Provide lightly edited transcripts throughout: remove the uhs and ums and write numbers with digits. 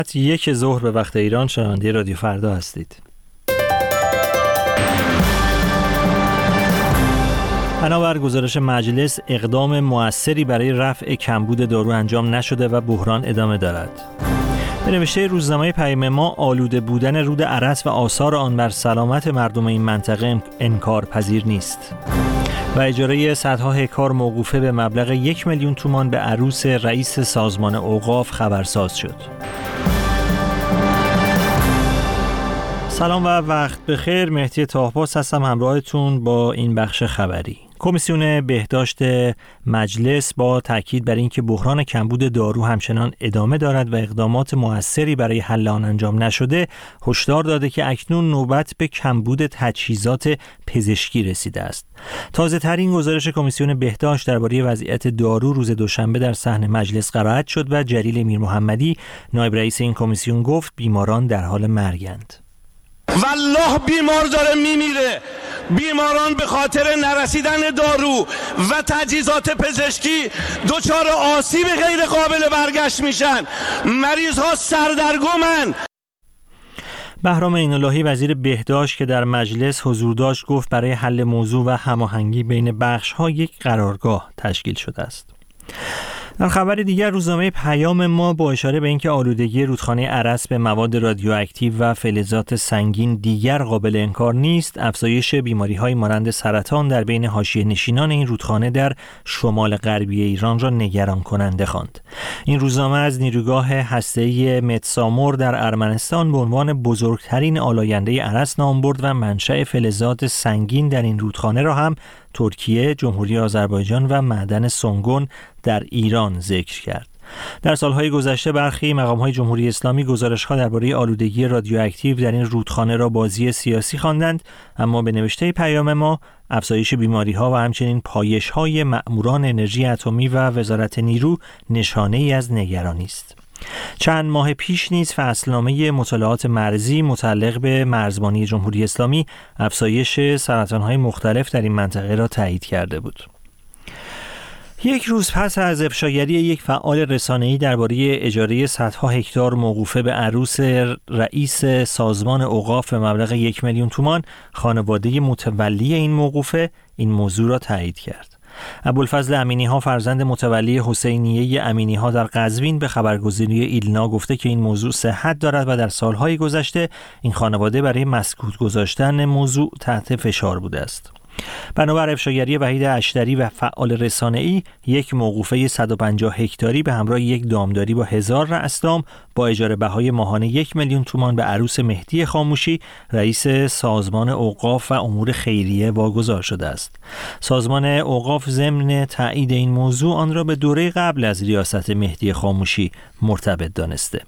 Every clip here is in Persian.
یک ظهر به وقت ایران شنونده رادیو فردا هستید. بنابر گزارش مجلس اقدام مؤثری برای رفع کمبود دارو انجام نشده و بحران ادامه دارد. به نوشته روزنامه پیام ما، آلوده بودن رود ارس و آثار آن بر سلامت مردم این منطقه انکارپذیر نیست. و اجاره صدها هکتار موقوفه به مبلغ 1 میلیون تومان به عروس رئیس سازمان اوقاف خبرساز شد. سلام و وقت بخیر. مهدی طاهباس هستم همراهتون با این بخش خبری. کمیسیون بهداشت مجلس با تاکید بر اینکه بحران کمبود دارو همچنان ادامه دارد و اقدامات موثری برای حل آن انجام نشده، هشدار داده که اکنون نوبت به کمبود تجهیزات پزشکی رسیده است. تازه ترین گزارش کمیسیون بهداشت درباره وضعیت دارو روز دوشنبه در صحن مجلس قرائت شد و جلیل میرمحمدی، نایب رئیس این کمیسیون، گفت بیماران در حال مرگند. والله بیمار داره میمیره. بیماران به خاطر نرسیدن دارو و تجهیزات پزشکی دچار آسیب غیر قابل برگشت میشن. مریض ها سردرگمن. بهرام عین‌اللهی وزیر بهداشت که در مجلس حضور داشت گفت برای حل موضوع و هماهنگی بین بخش‌ها یک قرارگاه تشکیل شده است. در خبر دیگر، روزنامه پیام ما با اشاره به اینکه آلودگی رودخانه ارس به مواد رادیواکتیو و فلزات سنگین دیگر قابل انکار نیست، افزایش بیماری‌های مانند سرطان در بین حاشیه‌نشینان این رودخانه در شمال غربی ایران را نگران کننده خواند. این روزنامه از نیروگاه هسته‌ای متسامر در ارمنستان به عنوان بزرگترین آلاینده ارس نام برد و منشأ فلزات سنگین در این رودخانه را هم ترکیه، جمهوری آذربایجان و معدن سنگون در ایران ذکر کرد. در سالهای گذشته برخی مقام‌های جمهوری اسلامی گزارش‌ها درباره آلودگی رادیواکتیو در این رودخانه را بازی سیاسی خواندند، اما به نوشته پیام ما، افزایش بیماری‌ها و همچنین پایش‌های مأموران انرژی اتمی و وزارت نیرو نشانه‌ای از نگرانی است. چند ماه پیش نیز فصلنامه مطالعات مرزی متعلق به مرزبانی جمهوری اسلامی افزایش سرطان‌های مختلف در این منطقه را تایید کرده بود. یک روز پس از افشاگری یک فعال رسانه‌ای درباره اجاره صدها هکتار موقوفه به عروس رئیس سازمان اوقاف به مبلغ 1 میلیون تومان، خانواده متولی این موقوفه این موضوع را تایید کرد. ابوالفضل امینی‌ها، فرزند متولی حسینیه امینی‌ها در قزوین، به خبرگزاری ایلنا گفته که این موضوع صحت دارد و در سالهای گذشته این خانواده برای مسکوت گذاشتن موضوع تحت فشار بوده است. بنابر افشاگری وحید اشتری و فعال رسانه‌ای، یک موقوفه 150 هکتاری به همراه یک دامداری با 1000 رأس دام با اجاره بهای ماهانه 1 میلیون تومان به عروس مهدی خاموشی، رئیس سازمان اوقاف و امور خیریه واگذار شده است. سازمان اوقاف ضمن تایید این موضوع آن را به دوره قبل از ریاست مهدی خاموشی مرتبط دانسته.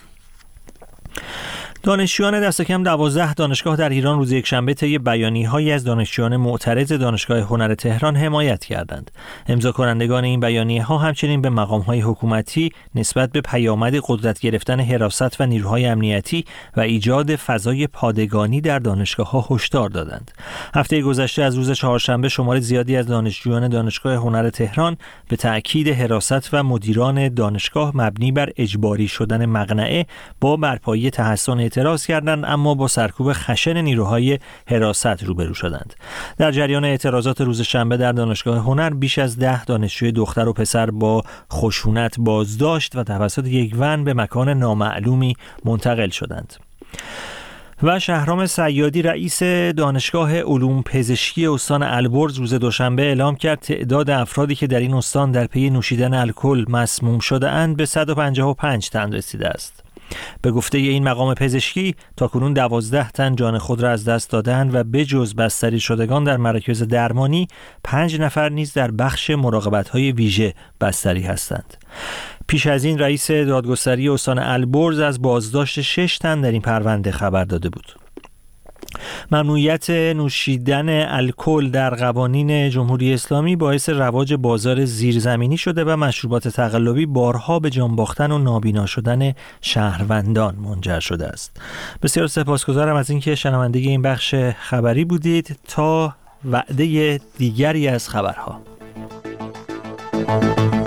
دانشجویان دست کم 12 دانشگاه در ایران روز یکشنبه طی بیانیه‌هایی از دانشجویان معترض دانشگاه هنر تهران حمایت کردند. امضا کنندگان این بیانیه‌ها همچنین به مقام‌های حکومتی نسبت به پیامد قدرت گرفتن حراست و نیروهای امنیتی و ایجاد فضای پادگانی در دانشگاه‌ها هشدار دادند. هفته گذشته از روز چهارشنبه شمار زیادی از دانشجویان دانشگاه هنر تهران به تأکید حراست و مدیران دانشگاه مبنی بر اجباری شدن مقنعه با برپایی تحصن اعتراض کردند، اما با سرکوب خشن نیروهای حراست روبرو شدند. در جریان اعتراضات روز شنبه در دانشگاه هنر بیش از 10 دانشجوی دختر و پسر با خشونت بازداشت و توسط یک ون به مکان نامعلومی منتقل شدند. و شهرام صیادی، رئیس دانشگاه علوم پزشکی استان البرز، روز دوشنبه اعلام کرد تعداد افرادی که در این استان در پی نوشیدن الکل مسموم شده اند به 155 تن رسیده است. به گفته این مقام پزشکی تاکنون 12 تن جان خود را از دست دادند و بجز بستری شدگان در مراکز درمانی 5 نفر نیز در بخش مراقبت‌های ویژه بستری هستند. پیش از این رئیس دادگستری استان البرز از بازداشت 6 تن در این پرونده خبر داده بود. ممنوعیت نوشیدن الکل در قوانین جمهوری اسلامی باعث رواج بازار زیرزمینی شده و مشروبات تقلبی بارها به جان باختن و نابینا شدن شهروندان منجر شده است. بسیار سپاسگزارم از اینکه شنونده این بخش خبری بودید. تا وعده دیگری از خبرها.